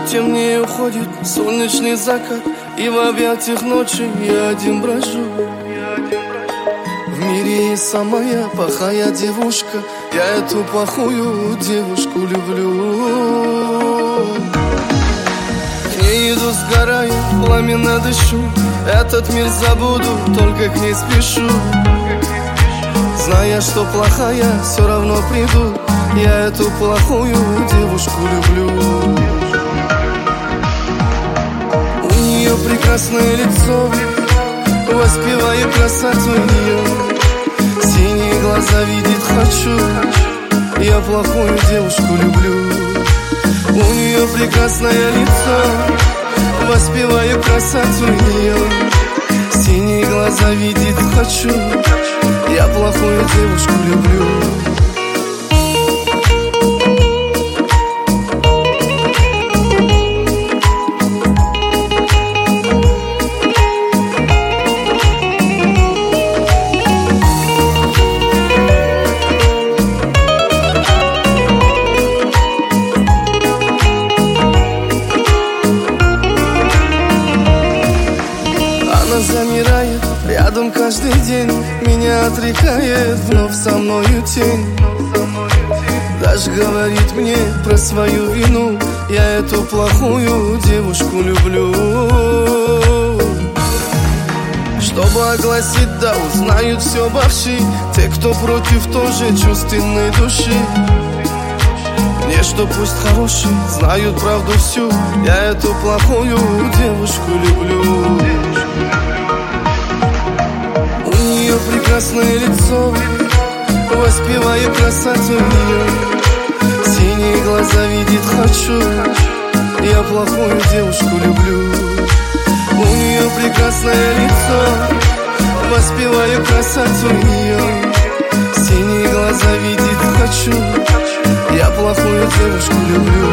темнее уходит солнечный закат, и в объятиях ночи я один брожу. В мире есть самая плохая девушка, я эту плохую девушку люблю. К ней иду, сгораю, пламенно дышу, этот мир забуду, только к ней спешу. Зная, что плохая, все равно приду, я эту плохую девушку люблю. У нее прекрасное лицо, воспеваю красоту ее. Синие глаза видеть хочу, я плохую девушку люблю. У нее прекрасное лицо, воспеваю красоту ее. Синие глаза видеть хочу, я плохую девушку люблю. Она замирает рядом каждый день, меня отрекает вновь со мною тень. Даже говорит мне про свою вину, я эту плохую девушку люблю. Чтобы огласить, да узнают все бывшие, те, кто против тоже чувственной души. Мне что пусть хорошие знают правду всю, я эту плохую девушку люблю. У нее прекрасное лицо, воспеваю красоту ее. Синие глаза видеть хочу, я плохую девушку люблю. У нее прекрасное лицо, воспеваю красоту ее. Синие глаза видеть хочу, я плохую девушку люблю.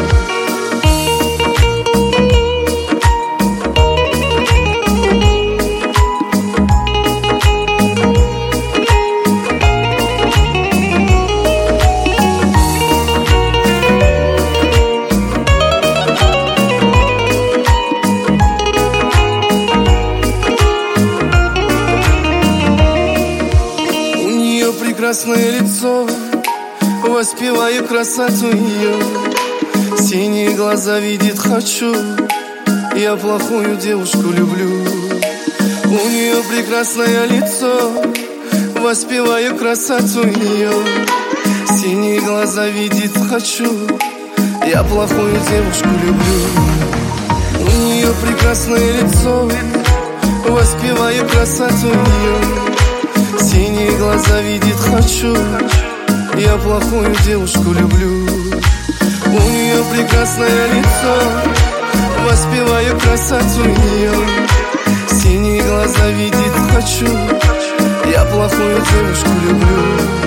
Прекрасное лицо, воспеваю красоту ее. Синие глаза видеть хочу, я плохую девушку люблю. У нее прекрасное лицо, воспеваю красоту ее. Синие глаза видеть хочу, я плохую девушку люблю. У нее прекрасное лицо, воспеваю красоту ее. Синие глаза видеть хочу, я плохую девушку люблю. У нее прекрасное лицо, воспеваю красоту ее. Синие глаза видеть хочу, я плохую девушку люблю.